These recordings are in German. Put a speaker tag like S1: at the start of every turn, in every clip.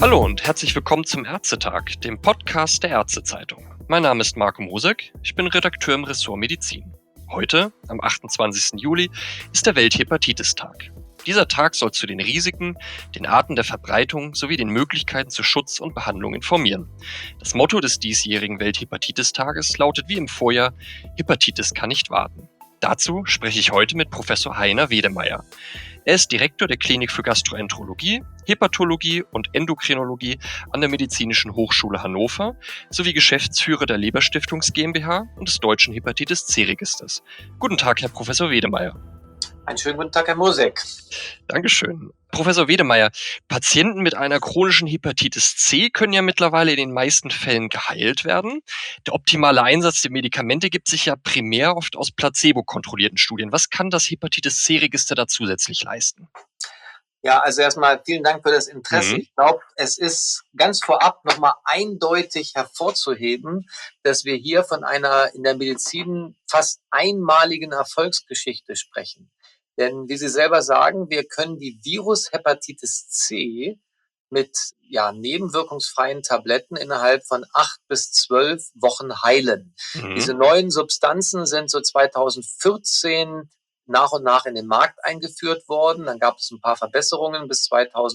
S1: Hallo und herzlich willkommen zum Ärztetag, dem Podcast der Ärztezeitung. Mein Name ist Marco Mosek, ich bin Redakteur im Ressort Medizin. Heute, am 28. Juli, ist der Welthepatitistag. Dieser Tag soll zu den Risiken, den Arten der Verbreitung sowie den Möglichkeiten zu Schutz und Behandlung informieren. Das Motto des diesjährigen Welthepatitistages lautet wie im Vorjahr: Hepatitis kann nicht warten. Dazu spreche ich heute mit Professor Heiner Wedemeyer. Er ist Direktor der Klinik für Gastroenterologie, Hepatologie und Endokrinologie an der Medizinischen Hochschule Hannover sowie Geschäftsführer der Leberstiftungs GmbH und des Deutschen Hepatitis-C-Registers. Guten Tag, Herr Professor Wedemeyer.
S2: Einen schönen guten Tag, Herr Mosek.
S1: Dankeschön. Professor Wedemeyer, Patienten mit einer chronischen Hepatitis C können ja mittlerweile in den meisten Fällen geheilt werden. Der optimale Einsatz der Medikamente gibt sich ja primär oft aus placebo-kontrollierten Studien. Was kann das Hepatitis-C-Register da zusätzlich leisten?
S2: Ja, also erstmal vielen Dank für das Interesse. Ich glaube, es ist ganz vorab nochmal eindeutig hervorzuheben, dass wir hier von einer in der Medizin fast einmaligen Erfolgsgeschichte sprechen. Denn wie Sie selber sagen, wir können die Virus-Hepatitis C mit nebenwirkungsfreien Tabletten innerhalb von 8 bis 12 Wochen heilen. Diese neuen Substanzen sind so 2014 nach und nach in den Markt eingeführt worden. Dann gab es ein paar Verbesserungen bis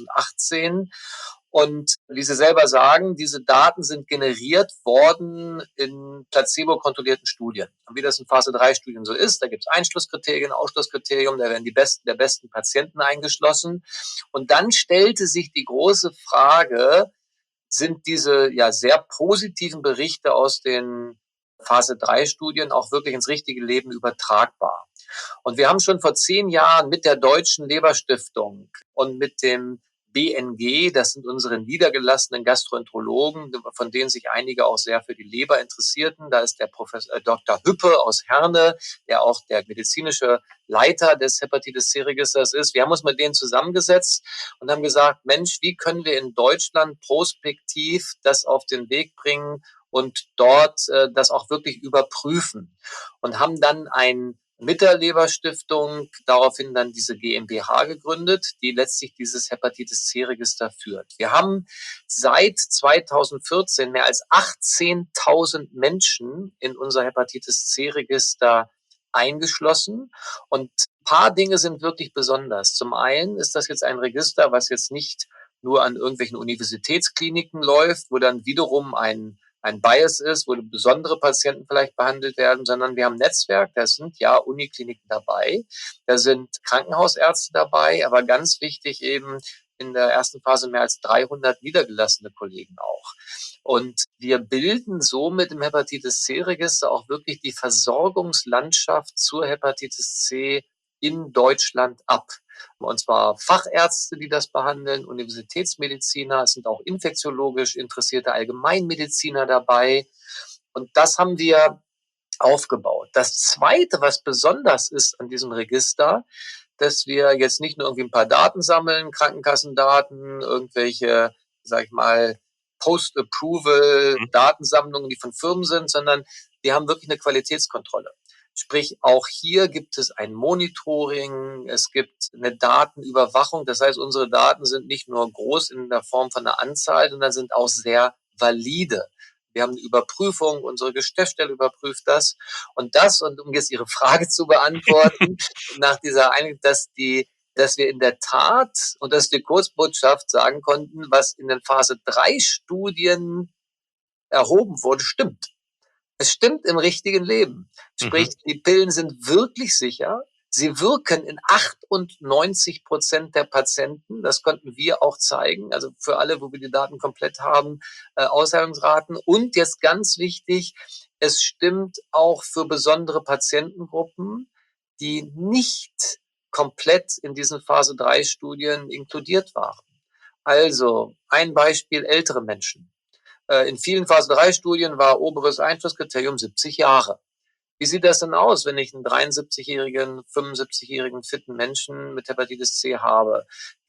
S2: 2018. Und wie Sie selber sagen, diese Daten sind generiert worden in placebo-kontrollierten Studien. Und wie das in Phase-3-Studien so ist, da gibt es Einschlusskriterien, Ausschlusskriterium, da werden die Besten der besten Patienten eingeschlossen. Und dann stellte sich die große Frage, sind diese sehr positiven Berichte aus den Phase-3-Studien auch wirklich ins richtige Leben übertragbar? Und wir haben schon vor 10 Jahren mit der Deutschen Leberstiftung und mit dem BNG, das sind unsere niedergelassenen Gastroenterologen, von denen sich einige auch sehr für die Leber interessierten. Da ist der Professor Dr. Hüppe aus Herne, der auch der medizinische Leiter des Hepatitis-C-Registers ist. Wir haben uns mit denen zusammengesetzt und haben gesagt, Mensch, wie können wir in Deutschland prospektiv das auf den Weg bringen und dort das auch wirklich überprüfen? Und haben dann mit der Leberstiftung daraufhin dann diese GmbH gegründet, die letztlich dieses Hepatitis-C-Register führt. Wir haben seit 2014 mehr als 18.000 Menschen in unser Hepatitis-C-Register eingeschlossen. Und ein paar Dinge sind wirklich besonders. Zum einen ist das jetzt ein Register, was jetzt nicht nur an irgendwelchen Universitätskliniken läuft, wo dann wiederum ein Bias ist, wo besondere Patienten vielleicht behandelt werden, sondern wir haben ein Netzwerk, da sind Unikliniken dabei, da sind Krankenhausärzte dabei, aber ganz wichtig eben in der ersten Phase mehr als 300 niedergelassene Kollegen auch. Und wir bilden somit im Hepatitis-C-Register auch wirklich die Versorgungslandschaft zur Hepatitis C in Deutschland ab. Und zwar Fachärzte, die das behandeln, Universitätsmediziner, es sind auch infektiologisch interessierte Allgemeinmediziner dabei. Und das haben wir aufgebaut. Das Zweite, was besonders ist an diesem Register, dass wir jetzt nicht nur irgendwie ein paar Daten sammeln, Krankenkassendaten, irgendwelche, sag ich mal, Post-Approval-Datensammlungen, die von Firmen sind, sondern wir haben wirklich eine Qualitätskontrolle. Sprich, auch hier gibt es ein Monitoring, es gibt eine Datenüberwachung. Das heißt, unsere Daten sind nicht nur groß in der Form von einer Anzahl, sondern sind auch sehr valide. Wir haben eine Überprüfung, unsere Geschäftsstelle überprüft das. Und um jetzt Ihre Frage zu beantworten, nach dieser Einigung, dass wir in der Tat, und das ist die Kurzbotschaft, sagen konnten, was in den Phase-3-Studien erhoben wurde, stimmt. Es stimmt im richtigen Leben. Sprich, die Pillen sind wirklich sicher. Sie wirken in 98% der Patienten. Das konnten wir auch zeigen. Also für alle, wo wir die Daten komplett haben, Ausheilungsraten. Und jetzt ganz wichtig, es stimmt auch für besondere Patientengruppen, die nicht komplett in diesen Phase-3-Studien inkludiert waren. Also ein Beispiel: ältere Menschen. In vielen Phase-3-Studien war oberes Einschlusskriterium 70 Jahre. Wie sieht das denn aus, wenn ich einen 73-jährigen, 75-jährigen fitten Menschen mit Hepatitis C habe?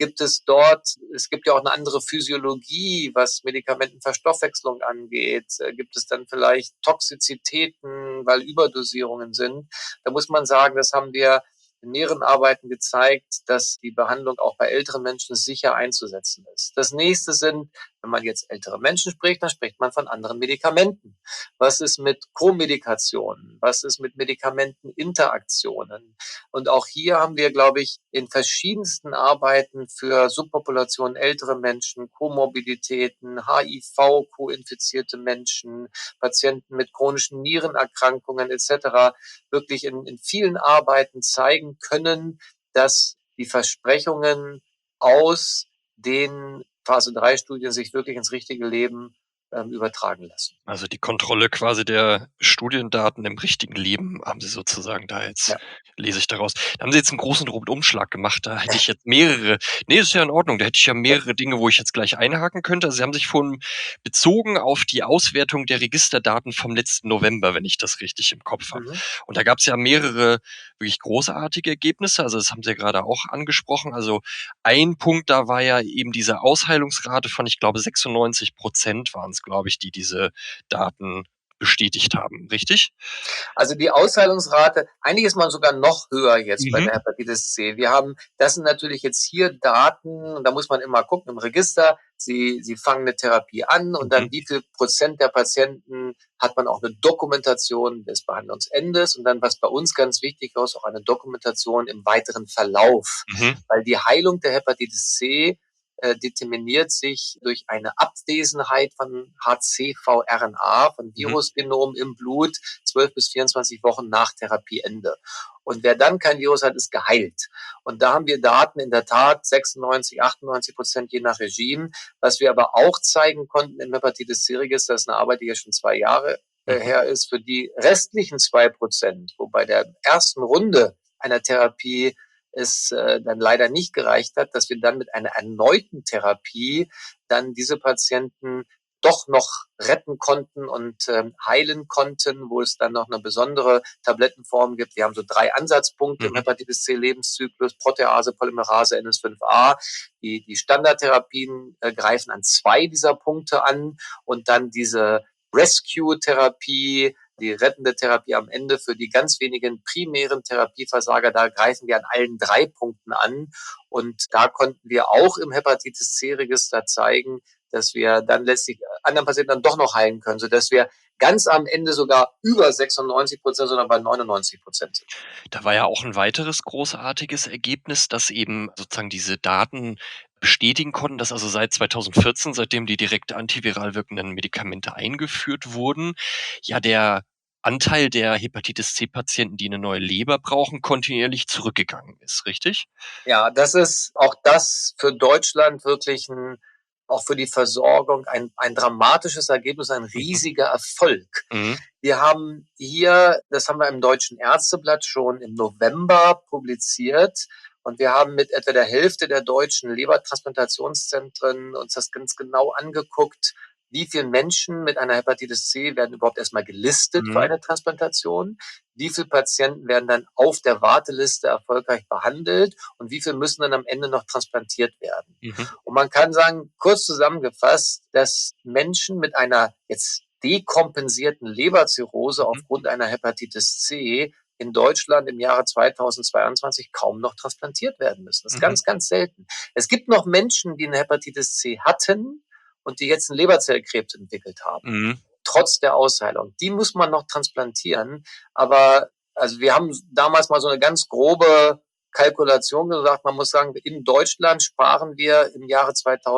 S2: Es gibt ja auch eine andere Physiologie, was Medikamentenverstoffwechslung angeht. Gibt es dann vielleicht Toxizitäten, weil Überdosierungen sind? Da muss man sagen, das haben wir in mehreren Arbeiten gezeigt, dass die Behandlung auch bei älteren Menschen sicher einzusetzen ist. Das nächste sind, wenn man jetzt ältere Menschen spricht, dann spricht man von anderen Medikamenten. Was ist mit Co-Medikationen? Was ist mit Medikamenteninteraktionen? Und auch hier haben wir, glaube ich, in verschiedensten Arbeiten für Subpopulationen ältere Menschen, Komorbiditäten, HIV, co-infizierte Menschen, Patienten mit chronischen Nierenerkrankungen etc. wirklich in vielen Arbeiten zeigen können, dass die Versprechungen aus den Phase-3-Studien sich wirklich ins richtige Leben übertragen lassen.
S1: Also die Kontrolle quasi der Studiendaten im richtigen Leben haben Sie sozusagen da jetzt,
S2: Ja.
S1: lese ich daraus. Da haben Sie jetzt einen großen Rundumschlag gemacht. Da hätte ich jetzt mehrere, nee, ist ja in Ordnung. Da hätte ich ja mehrere Dinge, wo ich jetzt gleich einhaken könnte. Also Sie haben sich vorhin bezogen auf die Auswertung der Registerdaten vom letzten November, wenn ich das richtig im Kopf habe.
S2: Mhm.
S1: Und da gab es ja mehrere wirklich großartige Ergebnisse. Also das haben Sie ja gerade auch angesprochen. Also ein Punkt, da war ja eben diese Ausheilungsrate von, ich glaube, 96% waren es, glaube ich, die diese Daten bestätigt haben, richtig?
S2: Also die Ausheilungsrate, eigentlich ist man sogar noch höher jetzt bei
S1: Mhm.
S2: der Hepatitis C. Das sind natürlich jetzt hier Daten, da muss man immer gucken im Register, Sie fangen eine Therapie an und dann wie viel Prozent der Patienten hat man auch eine Dokumentation des Behandlungsendes und dann, was bei uns ganz wichtig ist, auch eine Dokumentation im weiteren Verlauf.
S1: Mhm.
S2: Weil die Heilung der Hepatitis C determiniert sich durch eine Abwesenheit von HCV-RNA, von Virusgenom im Blut, 12 bis 24 Wochen nach Therapieende. Und wer dann kein Virus hat, ist geheilt. Und da haben wir Daten in der Tat 96, 98% je nach Regime. Was wir aber auch zeigen konnten im Hepatitis C-Register, das ist eine Arbeit, die ja schon 2 Jahre her ist, für die restlichen 2%, wo bei der ersten Runde einer Therapie es dann leider nicht gereicht hat, dass wir dann mit einer erneuten Therapie dann diese Patienten doch noch retten konnten und heilen konnten, wo es dann noch eine besondere Tablettenform gibt. Wir haben so 3 Ansatzpunkte im Hepatitis C Lebenszyklus, Protease, Polymerase, NS5A. Die Standardtherapien greifen an 2 dieser Punkte an und dann diese Rescue-Therapie, die rettende Therapie am Ende für die ganz wenigen primären Therapieversager, da greifen wir an allen 3 Punkten an. Und da konnten wir auch im Hepatitis C-Register zeigen, dass wir dann letztlich anderen Patienten dann doch noch heilen können, sodass wir ganz am Ende sogar über 96%, sondern bei 99% sind.
S1: Da war ja auch ein weiteres großartiges Ergebnis, dass eben sozusagen diese Daten bestätigen konnten, dass also seit 2014, seitdem die direkt antiviral wirkenden Medikamente eingeführt wurden, ja der Anteil der Hepatitis-C-Patienten, die eine neue Leber brauchen, kontinuierlich zurückgegangen ist, richtig?
S2: Ja, das ist auch das für Deutschland wirklich auch für die Versorgung ein dramatisches Ergebnis, ein riesiger Erfolg.
S1: Mhm.
S2: Wir haben hier, das haben wir im Deutschen Ärzteblatt schon im November publiziert, und wir haben mit etwa der Hälfte der deutschen Lebertransplantationszentren uns das ganz genau angeguckt, wie viele Menschen mit einer Hepatitis C werden überhaupt erstmal gelistet für eine Transplantation, wie viele Patienten werden dann auf der Warteliste erfolgreich behandelt und wie viele müssen dann am Ende noch transplantiert werden. Und man kann sagen, kurz zusammengefasst, dass Menschen mit einer jetzt dekompensierten Leberzirrhose aufgrund einer Hepatitis C in Deutschland im Jahre 2022 kaum noch transplantiert werden müssen. Das ist ganz, ganz selten. Es gibt noch Menschen, die eine Hepatitis C hatten und die jetzt einen Leberzellkrebs entwickelt haben, trotz der Ausheilung. Die muss man noch transplantieren. Aber also wir haben damals mal so eine ganz grobe Kalkulation gesagt. Man muss sagen, in Deutschland sparen wir im Jahre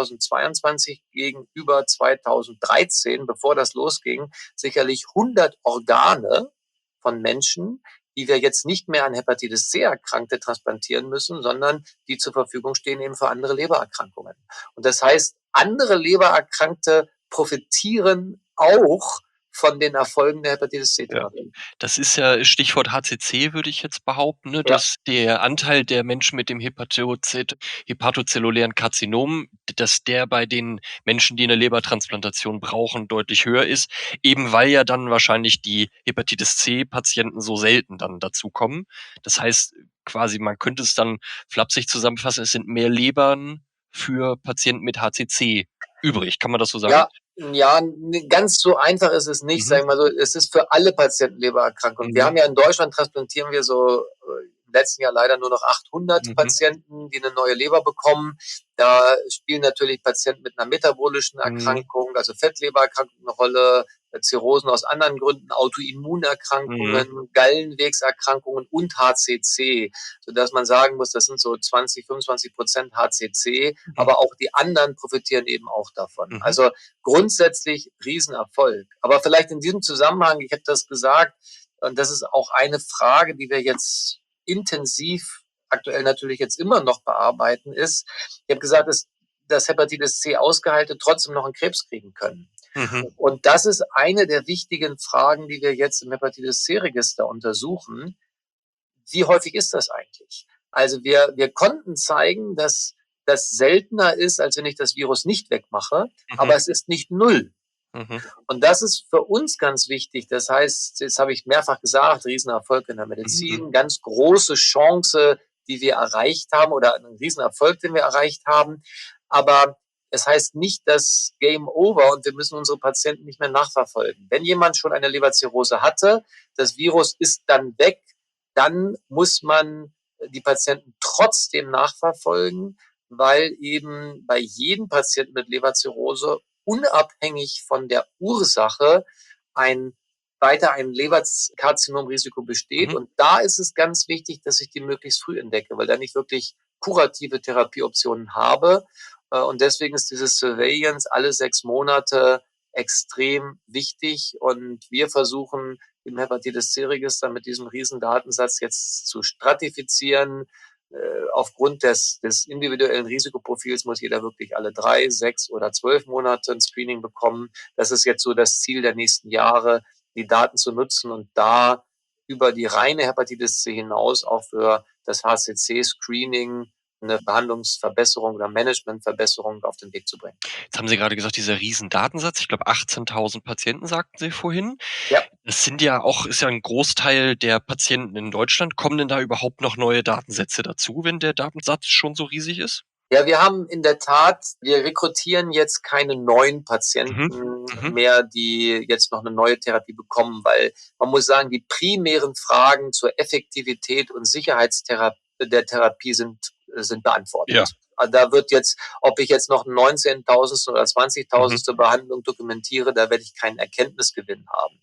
S2: 2022 gegenüber 2013, bevor das losging, sicherlich 100 Organe von Menschen, die wir jetzt nicht mehr an Hepatitis C Erkrankte transplantieren müssen, sondern die zur Verfügung stehen eben für andere Lebererkrankungen. Und das heißt, andere Lebererkrankte profitieren auch von den Erfolgen der Hepatitis C-Therapie.
S1: Ja. Das ist ja Stichwort HCC, würde ich jetzt behaupten, ne, dass der Anteil der Menschen mit dem hepatozellulären Karzinom, dass der bei den Menschen, die eine Lebertransplantation brauchen, deutlich höher ist, eben weil ja dann wahrscheinlich die Hepatitis C-Patienten so selten dann dazukommen. Das heißt, quasi, man könnte es dann flapsig zusammenfassen, es sind mehr Lebern für Patienten mit HCC übrig. Kann man das so sagen?
S2: Ja, ganz so einfach ist es nicht, sagen wir mal so. Es ist für alle Patienten Lebererkrankungen. Wir haben ja in Deutschland transplantieren wir so im letzten Jahr leider nur noch 800 Patienten, die eine neue Leber bekommen. Da spielen natürlich Patienten mit einer metabolischen Erkrankung, also Fettlebererkrankung eine Rolle, Zirrhosen aus anderen Gründen, Autoimmunerkrankungen, Gallenwegserkrankungen und HCC, sodass man sagen muss, das sind so 20-25% HCC, aber auch die anderen profitieren eben auch davon. Also grundsätzlich Riesenerfolg. Aber vielleicht in diesem Zusammenhang, ich habe das gesagt, und das ist auch eine Frage, die wir jetzt intensiv aktuell natürlich jetzt immer noch bearbeiten, ist, ich habe gesagt, dass Hepatitis C Ausgeheilte trotzdem noch einen Krebs kriegen können. Und das ist eine der wichtigen Fragen, die wir jetzt im Hepatitis C-Register untersuchen. Wie häufig ist das eigentlich? Also wir konnten zeigen, dass das seltener ist, als wenn ich das Virus nicht wegmache, aber es ist nicht null. Und das ist für uns ganz wichtig. Das heißt, das habe ich mehrfach gesagt, Riesenerfolg in der Medizin, ganz große Chance, die wir erreicht haben oder einen Riesenerfolg, den wir erreicht haben. Aber es heißt nicht, dass Game Over und wir müssen unsere Patienten nicht mehr nachverfolgen. Wenn jemand schon eine Leberzirrhose hatte, das Virus ist dann weg, dann muss man die Patienten trotzdem nachverfolgen, weil eben bei jedem Patienten mit Leberzirrhose unabhängig von der Ursache weiter ein Leberkarzinomrisiko besteht. Und da ist es ganz wichtig, dass ich die möglichst früh entdecke, weil dann ich wirklich kurative Therapieoptionen habe. Und deswegen ist dieses Surveillance alle 6 Monate extrem wichtig. Und wir versuchen im Hepatitis C-Register mit diesem Riesendatensatz jetzt zu stratifizieren. Aufgrund des individuellen Risikoprofils muss jeder wirklich alle 3, 6 oder 12 Monate ein Screening bekommen. Das ist jetzt so das Ziel der nächsten Jahre, die Daten zu nutzen und da über die reine Hepatitis C hinaus auch für das HCC-Screening eine Behandlungsverbesserung oder Managementverbesserung auf den Weg zu bringen.
S1: Jetzt haben Sie gerade gesagt, dieser Riesendatensatz, ich glaube 18.000 Patienten, sagten Sie vorhin.
S2: Ja.
S1: Das ist ja ein Großteil der Patienten in Deutschland. Kommen denn da überhaupt noch neue Datensätze dazu, wenn der Datensatz schon so riesig ist?
S2: Ja, wir haben in der Tat, wir rekrutieren jetzt keine neuen Patienten mehr, die jetzt noch eine neue Therapie bekommen, weil man muss sagen, die primären Fragen zur Effektivität und Sicherheit der Therapie sind beantwortet. Ja. Also da wird jetzt, ob ich jetzt noch 19.000 oder 20.000 zur Behandlung dokumentiere, da werde ich keinen Erkenntnisgewinn haben.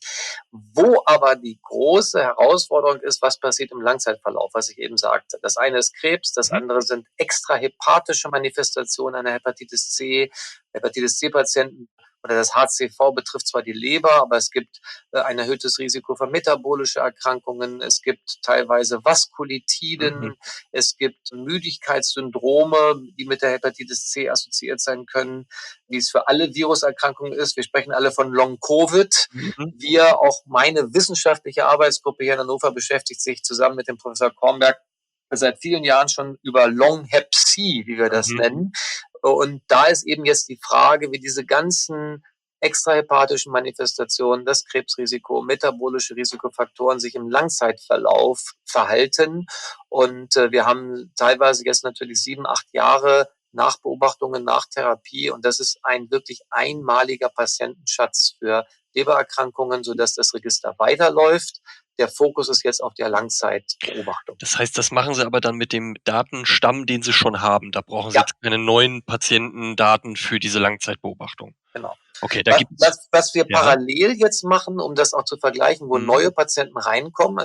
S2: Wo aber die große Herausforderung ist, was passiert im Langzeitverlauf, was ich eben sagte. Das eine ist Krebs, das andere sind extrahepatische Manifestationen einer Hepatitis C. Hepatitis C-Patienten oder das HCV betrifft zwar die Leber, aber es gibt ein erhöhtes Risiko für metabolische Erkrankungen. Es gibt teilweise Vaskulitiden. Es gibt Müdigkeitssyndrome, die mit der Hepatitis C assoziiert sein können, wie es für alle Viruserkrankungen ist. Wir sprechen alle von Long-Covid. Wir, auch meine wissenschaftliche Arbeitsgruppe hier in Hannover, beschäftigt sich zusammen mit dem Professor Kornberg seit vielen Jahren schon über Long-Hep-C, wie wir das nennen. Und da ist eben jetzt die Frage, wie diese ganzen extrahepatischen Manifestationen, das Krebsrisiko, metabolische Risikofaktoren sich im Langzeitverlauf verhalten. Und wir haben teilweise jetzt natürlich 7, 8 Jahre Nachbeobachtungen, nach Therapie. Und das ist ein wirklich einmaliger Patientenschatz für Lebererkrankungen, sodass das Register weiterläuft. Der Fokus ist jetzt auf der Langzeitbeobachtung.
S1: Das heißt, das machen Sie aber dann mit dem Datenstamm, den Sie schon haben. Da brauchen Sie jetzt keine neuen Patientendaten für diese Langzeitbeobachtung.
S2: Genau.
S1: Okay,
S2: was wir parallel jetzt machen, um das auch zu vergleichen, wo neue Patienten reinkommen,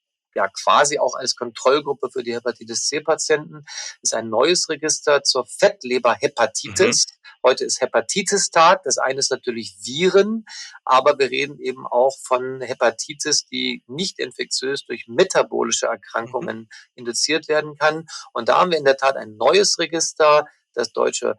S2: quasi auch als Kontrollgruppe für die Hepatitis C-Patienten, ist ein neues Register zur Fettleberhepatitis. Heute ist Hepatitis-Tag. Das eine ist natürlich Viren, aber wir reden eben auch von Hepatitis, die nicht infektiös durch metabolische Erkrankungen induziert werden kann. Und da haben wir in der Tat ein neues Register, das deutsche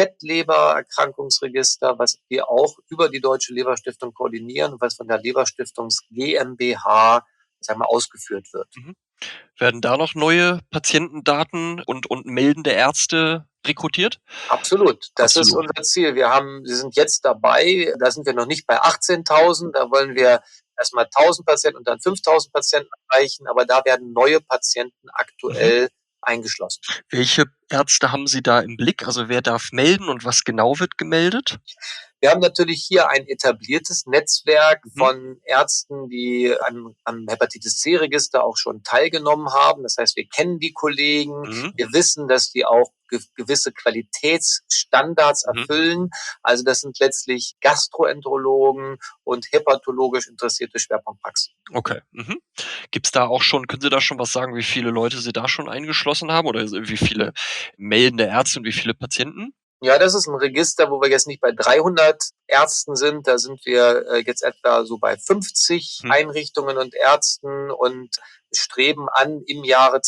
S2: Fettlebererkrankungsregister, was wir auch über die Deutsche Leberstiftung koordinieren und was von der Leberstiftungs GmbH ausgeführt wird.
S1: Werden da noch neue Patientendaten und meldende Ärzte rekrutiert?
S2: Absolut. Das ist unser Ziel. Wir sind jetzt dabei, da sind wir noch nicht bei 18.000, da wollen wir erstmal 1.000 Patienten und dann 5.000 Patienten erreichen, aber da werden neue Patienten aktuell eingeschlossen.
S1: Welche Ärzte haben Sie da im Blick? Also wer darf melden und was genau wird gemeldet?
S2: Wir haben natürlich hier ein etabliertes Netzwerk
S1: Mhm.
S2: von Ärzten, die am Hepatitis-C-Register auch schon teilgenommen haben. Das heißt, wir kennen die Kollegen,
S1: Mhm.
S2: wir wissen, dass die auch gewisse Qualitätsstandards
S1: Mhm.
S2: erfüllen. Also das sind letztlich Gastroenterologen und hepatologisch interessierte Schwerpunktpraxen.
S1: Okay. Mhm. Gibt's da auch schon können Sie da schon was sagen, wie viele Leute Sie da schon eingeschlossen haben oder wie viele meldende Ärzte und wie viele Patienten?
S2: Ja, das ist ein Register, wo wir jetzt nicht bei 300 Ärzten sind. Da sind wir jetzt etwa so bei 50
S1: Mhm.
S2: Einrichtungen und Ärzten und streben an, im Jahre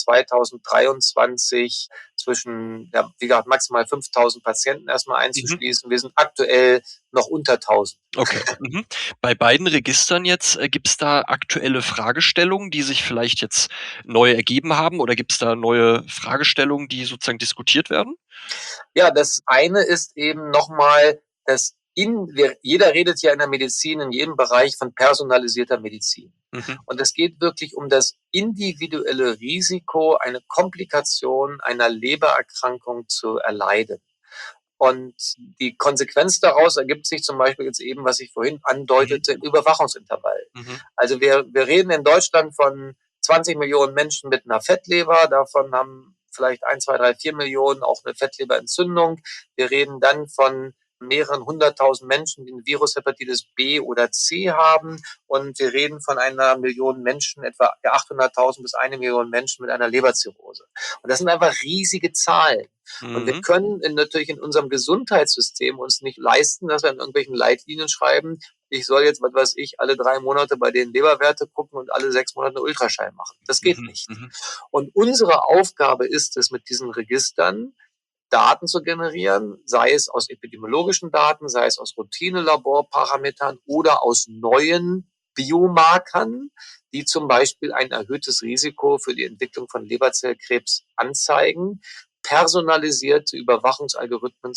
S2: 2023 zwischen, ja, wie gesagt, maximal 5.000 Patienten erstmal
S1: Mhm.
S2: einzuschließen. Wir sind aktuell noch unter 1.000.
S1: Okay. Mhm. Bei beiden Registern jetzt, gibt's da aktuelle Fragestellungen, die sich vielleicht jetzt neu ergeben haben oder gibt's da neue Fragestellungen, die sozusagen diskutiert werden?
S2: Ja, das eine ist eben nochmal, dass jeder redet ja in der Medizin, in jedem Bereich von personalisierter Medizin.
S1: Mhm.
S2: Und es geht wirklich um das individuelle Risiko, eine Komplikation einer Lebererkrankung zu erleiden. Und die Konsequenz daraus ergibt sich zum Beispiel jetzt eben, was ich vorhin
S1: Mhm.
S2: andeutete, im Überwachungsintervall.
S1: Mhm.
S2: Also wir reden in Deutschland von 20 Millionen Menschen mit einer Fettleber. Davon haben vielleicht 1, 2, 3, 4 Millionen auch eine Fettleberintzündung. Wir reden dann von mehreren 100.000 Menschen, die ein Virus Hepatitis B oder C haben. Und wir reden von einer Million Menschen, etwa 800.000 bis 1 Million Menschen mit einer Leberzirrhose. Und das sind einfach riesige Zahlen. Und wir
S1: Mhm.
S2: können natürlich in unserem Gesundheitssystem uns nicht leisten, dass wir in irgendwelchen Leitlinien schreiben, ich soll jetzt, was weiß ich, alle 3 Monate bei den Leberwerte gucken und alle 6 Monate einen Ultraschall machen. Das geht
S1: Mhm.
S2: nicht.
S1: Mhm.
S2: Und unsere Aufgabe ist es, mit diesen Registern Daten zu generieren, sei es aus epidemiologischen Daten, sei es aus Routine-Laborparametern oder aus neuen Biomarkern, die zum Beispiel ein erhöhtes Risiko für die Entwicklung von Leberzellkrebs anzeigen, personalisierte Überwachungsalgorithmen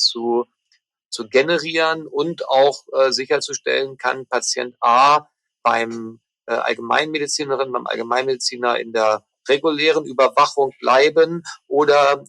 S2: zu generieren und auch sicherzustellen, kann Patient A beim Allgemeinmedizinerin, beim Allgemeinmediziner in der regulären Überwachung bleiben oder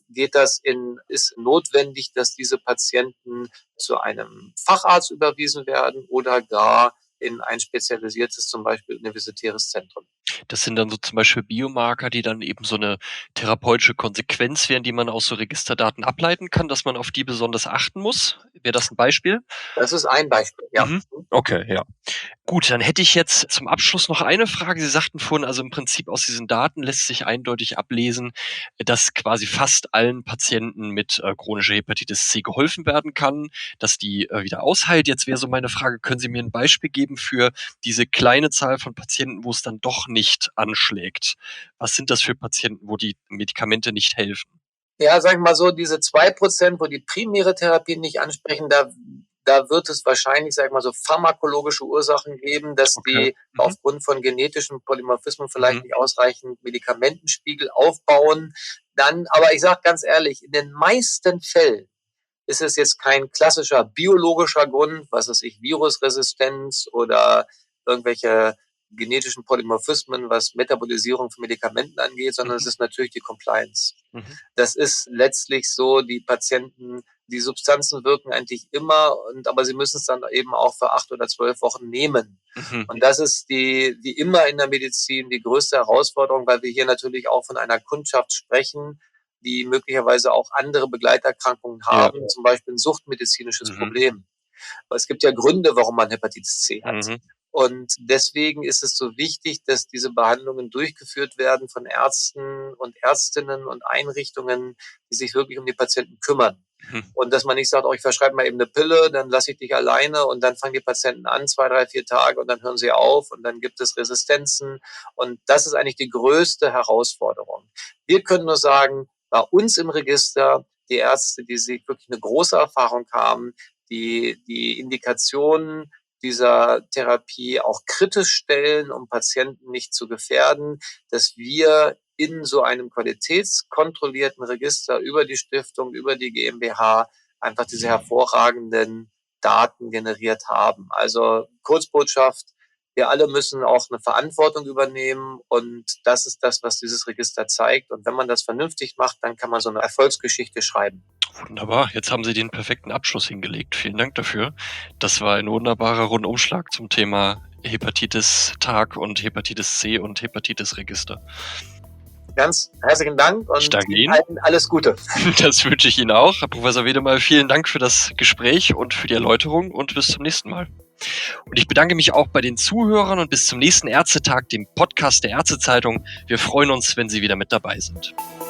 S2: ist notwendig, dass diese Patienten zu einem Facharzt überwiesen werden oder gar in ein spezialisiertes, zum Beispiel universitäres Zentrum.
S1: Das sind dann so zum Beispiel Biomarker, die dann eben so 'ne therapeutische Konsequenz wären, die man aus so Registerdaten ableiten kann, dass man auf die besonders achten muss? Wäre das 'n Beispiel?
S2: Das ist ein Beispiel, ja.
S1: Mhm. Okay, ja. Gut, dann hätte ich jetzt zum Abschluss noch eine Frage. Sie sagten vorhin, also im Prinzip aus diesen Daten lässt sich eindeutig ablesen, dass quasi fast allen Patienten mit chronischer Hepatitis C geholfen werden kann, dass die wieder ausheilt. Jetzt wäre so meine Frage, können Sie mir ein Beispiel geben für diese kleine Zahl von Patienten, wo es dann doch nicht anschlägt? Was sind das für Patienten, wo die Medikamente nicht helfen?
S2: Ja, sag ich mal so, diese 2%, wo die primäre Therapie nicht ansprechen, da wird es wahrscheinlich, sag ich mal so, pharmakologische Ursachen geben, dass
S1: Okay.
S2: die
S1: Mhm.
S2: aufgrund von genetischen Polymorphismen vielleicht
S1: Mhm.
S2: nicht ausreichend Medikamentenspiegel aufbauen. Dann, aber ich sage ganz ehrlich, in den meisten Fällen ist es jetzt kein klassischer biologischer Grund, was weiß ich, Virusresistenz oder irgendwelche genetischen Polymorphismen, was Metabolisierung von Medikamenten angeht, sondern es
S1: Mhm.
S2: ist natürlich die Compliance.
S1: Mhm.
S2: Das ist letztlich so, die Substanzen wirken eigentlich immer, aber sie müssen es dann eben auch für 8 oder 12 Wochen nehmen.
S1: Mhm.
S2: Und das ist wie immer in der Medizin die größte Herausforderung, weil wir hier natürlich auch von einer Kundschaft sprechen, die möglicherweise auch andere Begleiterkrankungen
S1: Ja.
S2: haben, zum Beispiel ein suchtmedizinisches
S1: Mhm.
S2: Problem. Aber es gibt ja Gründe, warum man Hepatitis C hat.
S1: Mhm.
S2: Und deswegen ist es so wichtig, dass diese Behandlungen durchgeführt werden von Ärzten und Ärztinnen und Einrichtungen, die sich wirklich um die Patienten kümmern.
S1: Mhm.
S2: Und dass man nicht sagt, oh, ich verschreibe mal eben eine Pille, dann lasse ich dich alleine und dann fangen die Patienten an, 2, 3, 4 Tage und dann hören sie auf und dann gibt es Resistenzen. Und das ist eigentlich die größte Herausforderung. Wir können nur sagen, bei uns im Register, die Ärzte, die sich wirklich eine große Erfahrung haben, die Indikationen dieser Therapie auch kritisch stellen, um Patienten nicht zu gefährden, dass wir in so einem qualitätskontrollierten Register über die Stiftung, über die GmbH einfach diese hervorragenden Daten generiert haben. Also Kurzbotschaft, wir alle müssen auch eine Verantwortung übernehmen und das ist das, was dieses Register zeigt. Und wenn man das vernünftig macht, dann kann man so eine Erfolgsgeschichte schreiben.
S1: Wunderbar, jetzt haben Sie den perfekten Abschluss hingelegt. Vielen Dank dafür. Das war ein wunderbarer Rundumschlag zum Thema Hepatitis-Tag und Hepatitis C und Hepatitis-Register.
S2: Ganz herzlichen Dank und
S1: Ich danke Ihnen.
S2: Alles Gute.
S1: Das wünsche ich Ihnen auch. Herr Professor Wedemeyer, vielen Dank für das Gespräch und für die Erläuterung und bis zum nächsten Mal. Und ich bedanke mich auch bei den Zuhörern und bis zum nächsten Ärztetag, dem Podcast der Ärztezeitung. Wir freuen uns, wenn Sie wieder mit dabei sind.